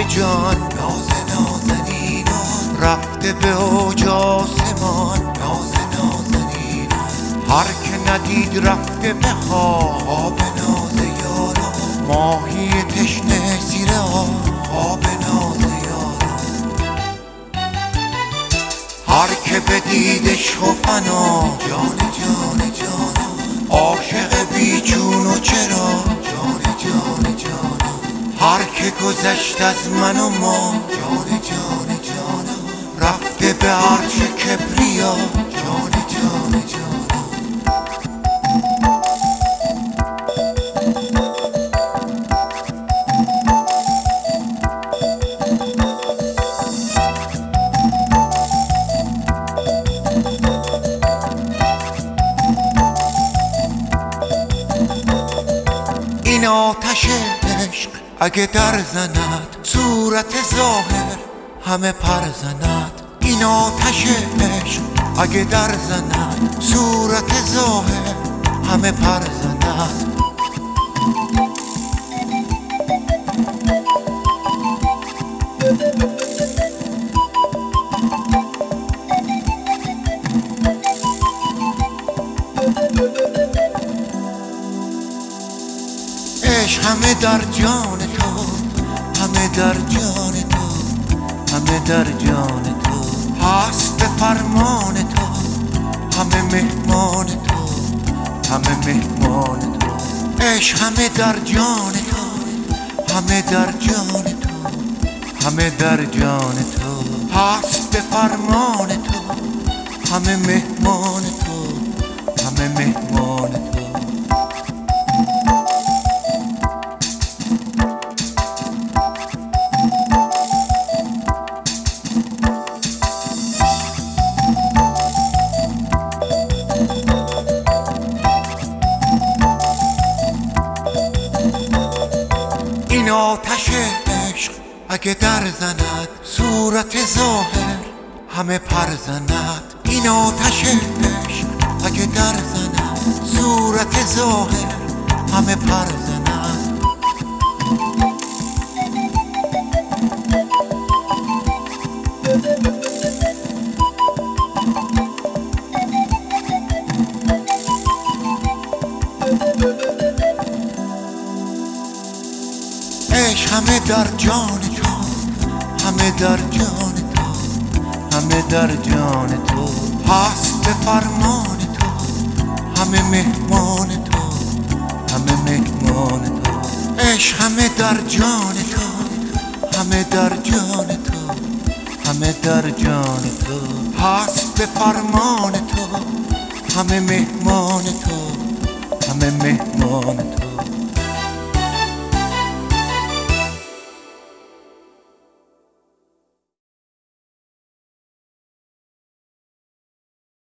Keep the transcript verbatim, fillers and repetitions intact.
جان ناز نازنینان رفته به اوج آسمان ناز نازنینان هر که ندید رفته به خواب ناز یاران ماهی تشنه زیر آب خواب ناز یاران هر که بدیدش و فنا جان جان جانان عاشق بیچون و چرا جان جان جانان هر که گذشت از من و ما جان جان جانان رفته به عرش کبریا جان جان جانان این آتش عشق اگه در زند صورت ظاهر همه پر زند این آتش عشق اگه در زند صورت ظاهر همه پر زند عشق همه در جان تو همه در جان تو همه در جان تو هست به فرمان تو همه مهمان تو همه مهمان تو عشق همه در جان تو همه در جان تو همه در جان تو هست به فرمان تو همه مهمان تو همه مهمان تو این آتش عشق اگه در زند صورت ظاهر همه پر زند این آتش عشق اگه در زند صورت ظاهر همه پر زند عشق همه در جان تو همه در جان تو همه در جان تو هست به فرمان تو همه مهمان تو همه مهمان تو عشق همه در جان تو همه در جان تو همه در جان تو هست به فرمان تو همه مهمان تو همه مهمان تو